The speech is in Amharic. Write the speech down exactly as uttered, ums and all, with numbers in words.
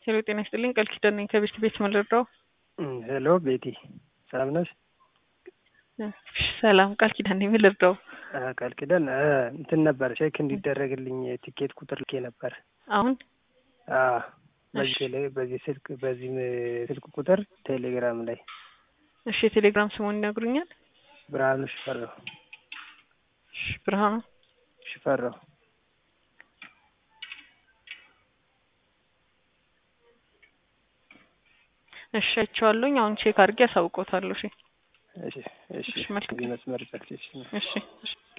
ሄሎ ጤና ይስጥልኝ ቃል ኪዳን ነኝ ከቤት ቤት መለዳው ሄሎ ቤቲ ሰላም ነሽ? ሰላም ቃል ኪዳን ነኝ መለዳው ቃል ኪዳን እንትን ነበር ቼክ እንዲደረግልኝ የቲኬት ቁጥር ልኬ ነበር። አሁን አዎ በዚህ ላይ በዚህ ስልክ በዚህ ስልክ ቁጥር ቴሌግራም ላይ እሺ ቴሌግራም ስሙን ይነግሩኛል? ብርሃኑ ሽፈራው ብርሃኑ ሽፈራው እሺ አይቼዋለሁኝ አሁን ቼክ አድርጌ አሳውቆታለሁ። እሺ እሺ እሺ መልካም መስመር ዘግቼሽ ነው። እሺ እሺ